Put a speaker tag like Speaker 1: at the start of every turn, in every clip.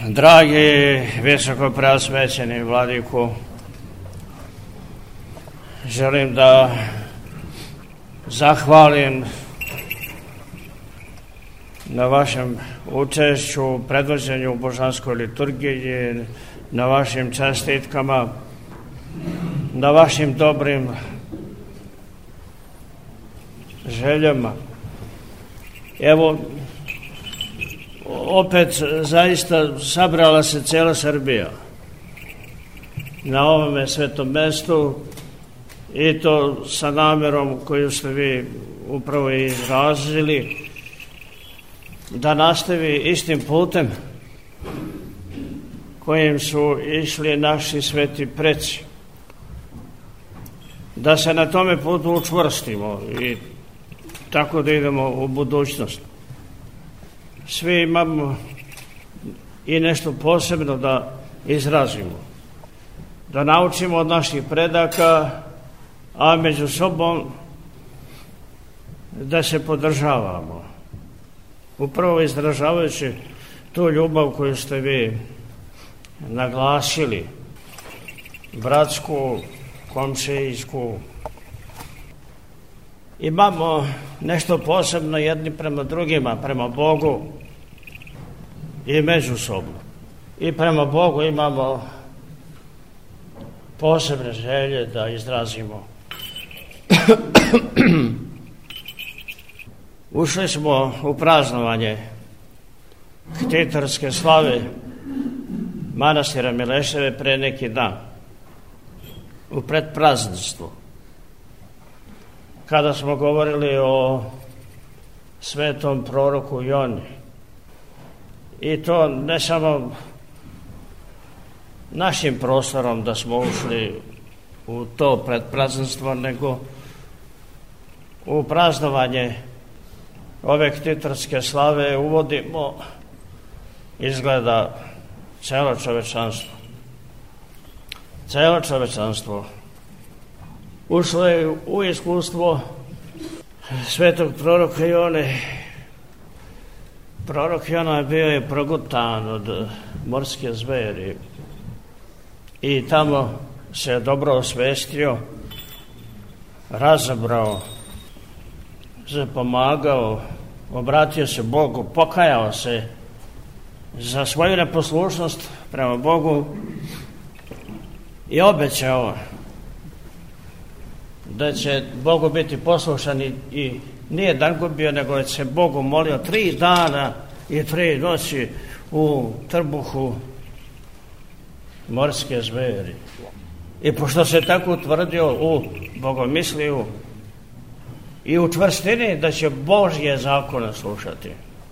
Speaker 1: Dragi visoko preosvećeni vladiku, želim da zahvalim na vašem učešću, predvođenju u božanskoj liturgiji, na vašim čestitkama, na vašim dobrim željama. Evo, opet zaista sabrala se cijela Srbija na ovome svetom mestu i to sa namjerom koju ste vi upravo izrazili, da nastavi istim putem kojim su išli naši sveti preci, da se na tome putu učvrstimo i tako da idemo u budućnost. Svi imamo i nešto posebno da izrazimo, da naučimo od naših predaka, a među sobom da se podržavamo, upravo izražavajući tu ljubav koju ste vi naglasili, bratsku, komšijsku. Imamo nešto posebno jedni prema drugima, prema Bogu i međusobno. I prema Bogu imamo posebne želje da izrazimo. Ušli smo u praznovanje ktitlarske slave manastira Mileševe pre neki dan, u predprazništvu, kada smo govorili o svetom proroku Joni. I to ne samo našim prostorom da smo ušli u to predprazništvo, nego u praznovanje ove ktitlarske slave uvodimo, izgleda, celo čovečanstvo. Celo čovečanstvo ušlo je u iskustvo svetog proroka Jone. Prorok Jona bio je progutan od morske zveri i tamo se dobro osvestio, razabrao, zapomagao, obratio se Bogu, pokajao se za svoju neposlušnost prema Bogu i obećao da će Bogu biti poslušan i nije dan gubio, nego je se Bogu molio 3 dana i 3 noći u trbuhu morske zveri. I pošto se tako utvrdio u bogomisliju i u čvrstini da će Božje zakone slušati,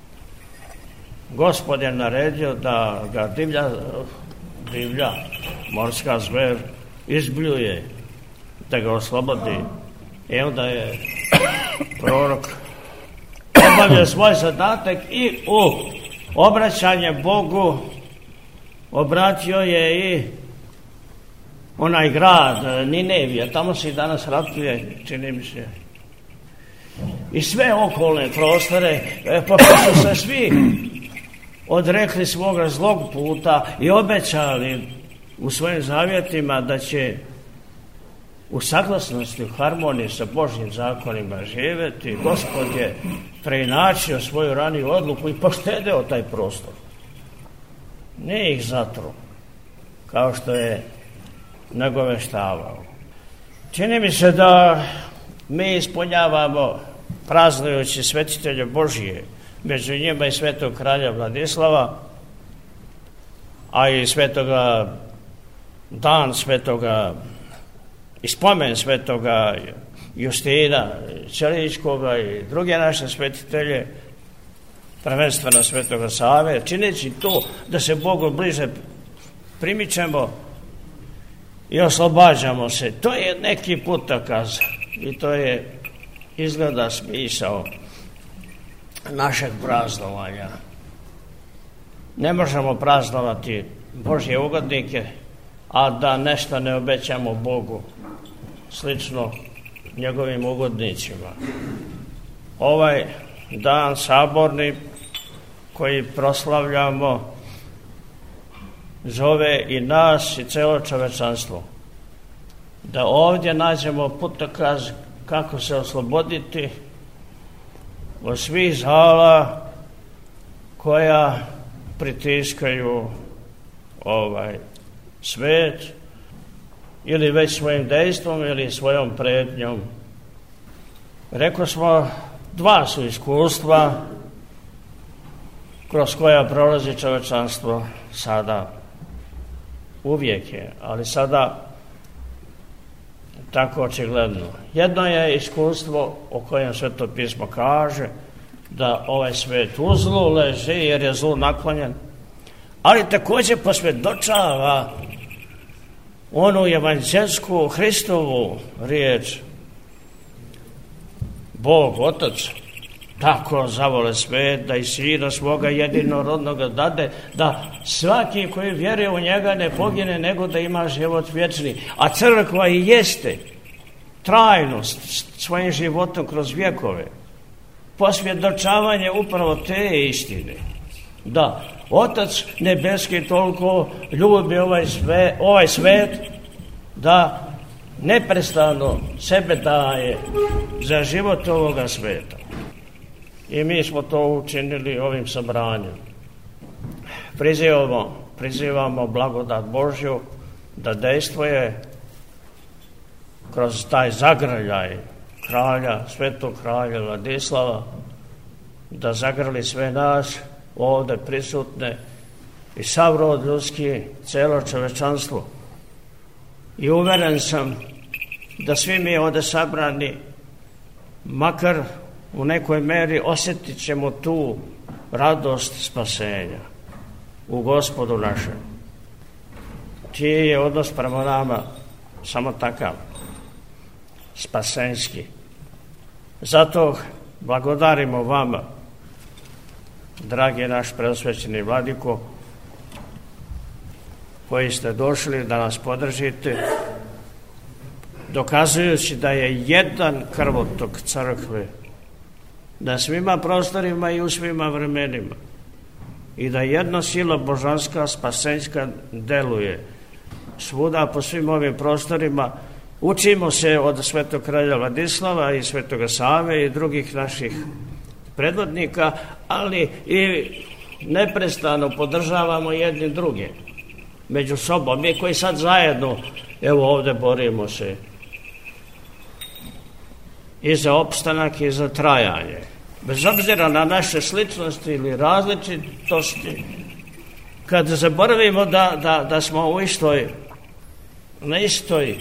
Speaker 1: Gospod je naredio da ga divlja morska zver izbljuje, da ga oslobodi. I onda je prorok obavio svoj zadatak i u obraćanje Bogu obratio je i onaj grad Ninevija, tamo se i danas ratuje, čini mi se, i sve okolne prostore, pošto su se svi odrekli svoga zlog puta i obećali u svojim zavjetima da će u saglasnosti, u harmoniji sa Božjim zakonima živjeti. Gospod je preinačio svoju raniju odluku i poštedeo taj prostor. Nije ih zatro, kao što je nagoveštavao. Čini mi se da mi ispunjavamo, praznujući svetitelje Božije, među njima i svetog kralja Vladislava, a i svetoga dan svetoga i spomen svetoga Justina Ćeličkoga i druge naše svetitelje, prvenstveno svetoga Save, čineći to da se Bogu bliže primičemo i oslobađamo se. To je neki putokaz i to je izgleda smisao našeg praznovanja. Ne možemo praznovati Božje ugodnike, a da nešto ne obećamo Bogu, slično njegovim ugodnicima. Ovaj dan saborni koji proslavljamo zove i nas i celo čovečanstvo da ovdje nađemo putokaz kako se osloboditi od svih zala koja pritiskaju ovaj svet ili već svojim dejstvom ili svojom pretnjom. Rekli smo, dva su iskustva kroz koja prolazi čovečanstvo sada. Uvijek je, ali sada tako očigledno. Jedno je iskustvo o kojem Sveto pismo kaže da ovaj svet u zlu leži jer je zlu naklonjen, ali također posvjedočava onu evanđelsku Hristovu riječ. Bog Otac tako zavole svet da i Sina svoga jedinorodnoga dade, da svaki koji vjeruje u njega ne pogine, nego da ima život vječni. A crkva i jeste trajnost svojim životom kroz vjekove, posvjedočavanje upravo te istine. Da, Otac nebeski toliko ljubi ovaj svet da neprestano sebe daje za život ovoga sveta. I mi smo to učinili ovim sabranjem. Prizivamo blagodat Božju da dejstvuje kroz taj zagrljaj kralja, svetog kralja Vladislava, da zagrli sve nas ovdje prisutne i sav rod ljudski, celo čovečanstvo. I uveren sam da svi mi ovdje sabrani, makar u nekoj meri osjetit ćemo tu radost spasenja u Gospodu našem. Čiji je odnos prema nama samo takav, spasenski. Zato blagodarimo vama, dragi naš preosvećeni vladiko, koji ste došli da nas podržite, dokazujući da je jedan krvotok crkve na svima prostorima i u svima vremenima i da jedna sila božanska, spasenjska deluje svuda po svim ovim prostorima. Učimo se od svetog kralja Vladislava i svetoga Save i drugih naših predvodnika, ali i neprestano podržavamo jedni druge među sobom. Mi koji sad zajedno, evo ovdje borimo se i za opstanak i za trajanje. Bez obzira na naše sličnosti ili različitosti, kad zaboravimo da smo na istoj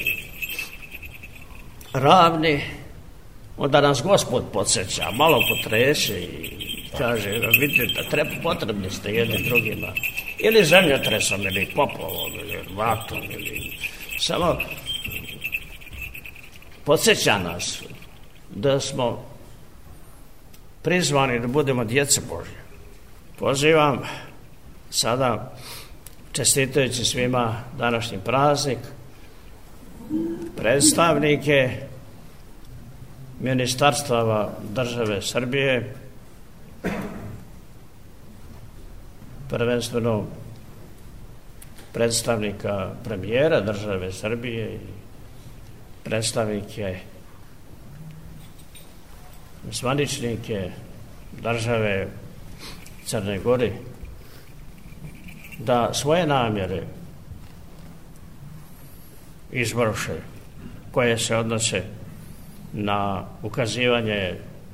Speaker 1: ravni, onda nas Gospod podsjeća, malo potreše i kaže, vidite, potrebni ste jedni drugima. Ili zemljotresom, ili poplavom, ili vatom, ili samo podsjeća nas da smo prizvani da budemo djeca Božje. Pozivam sada, čestitajući svima današnji praznik, predstavnike ministarstava države Srbije, prvenstveno predstavnika premijera države Srbije i predstavnike, zvaničnike države Crne Gore, da svoje namjere izvrše koje se odnose na ukazivanje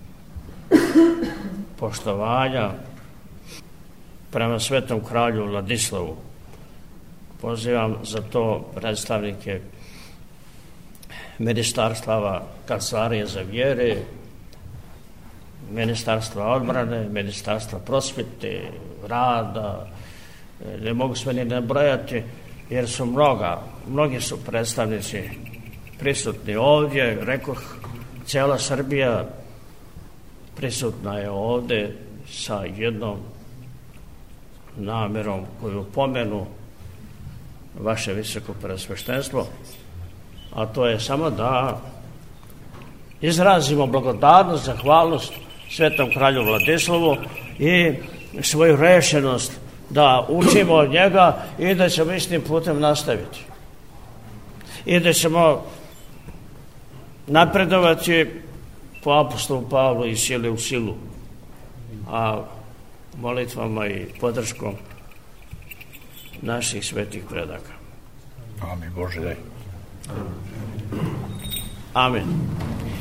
Speaker 1: poštovanja prema svetom kralju Vladislavu. Pozivam za to predstavnike ministarstava Kancelarije za vjere, ministarstva odbrane, ministarstva prosvjete, rada, ne mogu sve ni nabrojati jer su mnogi su predstavnici prisutni ovdje. Rekoh, cijela Srbija prisutna je ovdje sa jednom namjerom koju pomenu vaše visoko preosveštenstvo, a to je samo da izrazimo blagodarnost, zahvalnost svetom kralju Vladislavu i svoju rešenost da učimo od njega i da ćemo istim putem nastaviti. I da ćemo napredovati po apostolu Pavlu iz sile u silu, a molitvama i podrškom naših svetih predaka.
Speaker 2: Amin, Bože daj.
Speaker 1: Amin.